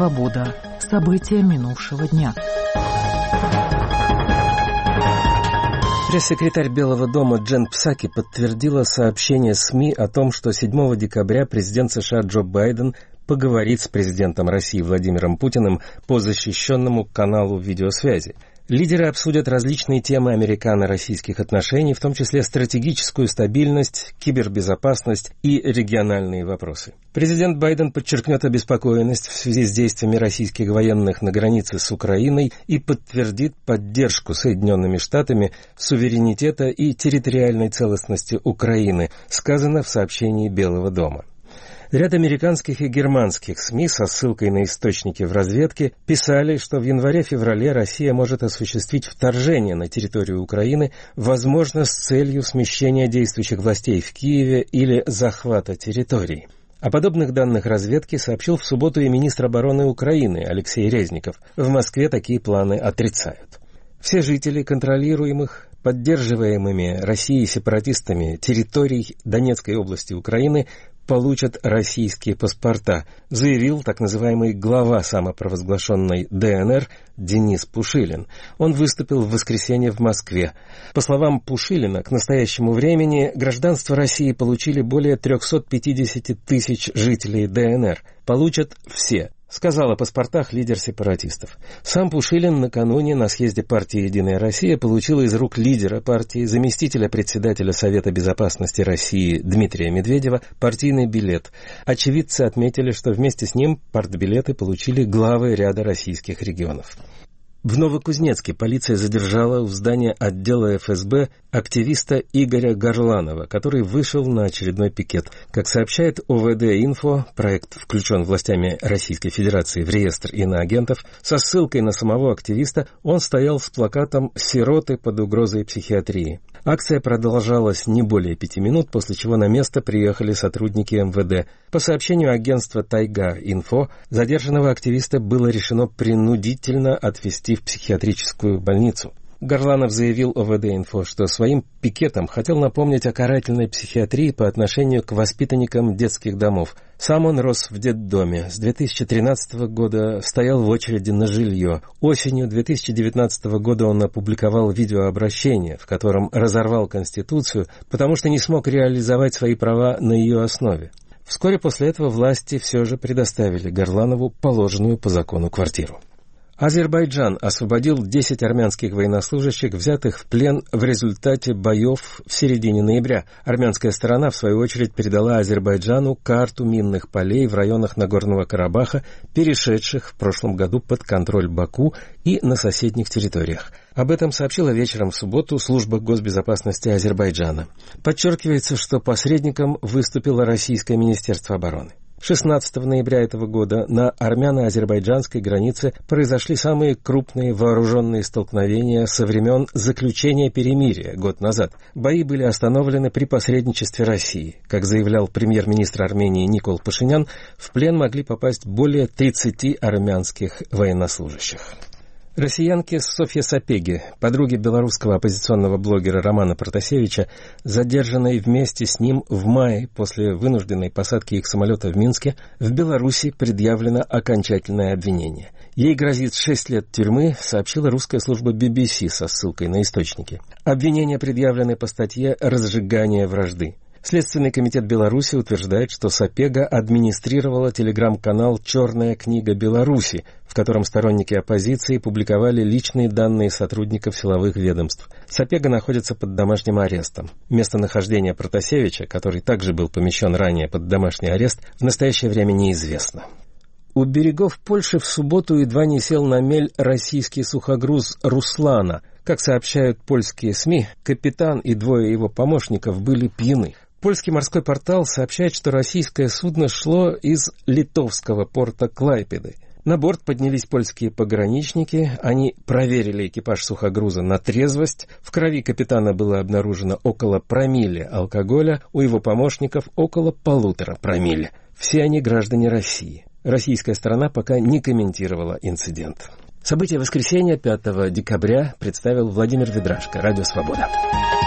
«Свобода». События минувшего дня. Пресс-секретарь Белого дома Джен Псаки подтвердила сообщение СМИ о том, что 7 декабря президент США Джо Байден поговорит с президентом России Владимиром Путиным по защищенному каналу видеосвязи. Лидеры обсудят различные темы американо-российских отношений, в том числе стратегическую стабильность, кибербезопасность и региональные вопросы. Президент Байден подчеркнет обеспокоенность в связи с действиями российских военных на границе с Украиной и подтвердит поддержку Соединенными Штатами суверенитета и территориальной целостности Украины, сказано в сообщении Белого дома. Ряд американских и германских СМИ со ссылкой на источники в разведке писали, что в январе-феврале Россия может осуществить вторжение на территорию Украины, возможно, с целью смещения действующих властей в Киеве или захвата территорий. О подобных данных разведки сообщил в субботу и министр обороны Украины Алексей Резников. В Москве такие планы отрицают. Все жители контролируемых, поддерживаемыми Россией сепаратистами территорий Донецкой области Украины получат российские паспорта, заявил так называемый глава самопровозглашенной ДНР Денис Пушилин. Он выступил в воскресенье в Москве. По словам Пушилина, к настоящему времени гражданство России получили более 350 тысяч жителей ДНР. Получат все, сказал о паспортах лидер сепаратистов. Сам Пушилин накануне на съезде партии «Единая Россия» получил из рук лидера партии, заместителя председателя Совета безопасности России Дмитрия Медведева, партийный билет. Очевидцы отметили, что вместе с ним партбилеты получили главы ряда российских регионов. В Новокузнецке полиция задержала у здания отдела ФСБ активиста Игоря Горланова, который вышел на очередной пикет. Как сообщает ОВД-Инфо, проект включен властями Российской Федерации в реестр иноагентов. Со ссылкой на самого активиста он стоял с плакатом «Сироты под угрозой психиатрии». Акция продолжалась не более 5 минут, после чего на место приехали сотрудники МВД. По сообщению агентства «Тайга-Инфо», задержанного активиста было решено принудительно отвезти в психиатрическую больницу. Горланов заявил ОВД-Инфо, что своим пикетом хотел напомнить о карательной психиатрии по отношению к воспитанникам детских домов. Сам он рос в детдоме. С 2013 года стоял в очереди на жилье. Осенью 2019 года он опубликовал видеообращение, в котором разорвал Конституцию, потому что не смог реализовать свои права на ее основе. Вскоре после этого власти все же предоставили Горланову положенную по закону квартиру. Азербайджан освободил 10 армянских военнослужащих, взятых в плен в результате боев в середине ноября. Армянская сторона, в свою очередь, передала Азербайджану карту минных полей в районах Нагорного Карабаха, перешедших в прошлом году под контроль Баку и на соседних территориях. Об этом сообщила вечером в субботу служба госбезопасности Азербайджана. Подчеркивается, что посредником выступило Российское министерство обороны. 16 ноября этого года на армяно-азербайджанской границе произошли самые крупные вооруженные столкновения со времен заключения перемирия год назад. Бои были остановлены при посредничестве России. Как заявлял премьер-министр Армении Никол Пашинян, в плен могли попасть более 30 армянских военнослужащих. Россиянке Софье Сапеги, подруге белорусского оппозиционного блогера Романа Протасевича, задержанной вместе с ним в мае после вынужденной посадки их самолета в Минске, в Беларуси предъявлено окончательное обвинение. Ей грозит 6 лет тюрьмы, сообщила русская служба BBC со ссылкой на источники. Обвинения предъявлены по статье «Разжигание вражды». Следственный комитет Беларуси утверждает, что Сапега администрировала телеграм-канал «Черная книга Беларуси», в котором сторонники оппозиции публиковали личные данные сотрудников силовых ведомств. Сапега находится под домашним арестом. Местонахождение Протасевича, который также был помещен ранее под домашний арест, в настоящее время неизвестно. У берегов Польши в субботу едва не сел на мель российский сухогруз «Руслана». Как сообщают польские СМИ, капитан и 2 его помощников были пьяны. Польский морской портал сообщает, что российское судно шло из литовского порта Клайпеды. На борт поднялись польские пограничники, они проверили экипаж сухогруза на трезвость, в крови капитана было обнаружено около промилле алкоголя, у его помощников около 1,5 промилле. Все они граждане России. Российская сторона пока не комментировала инцидент. События воскресенья 5 декабря представил Владимир Ведрашко, Радио Свобода.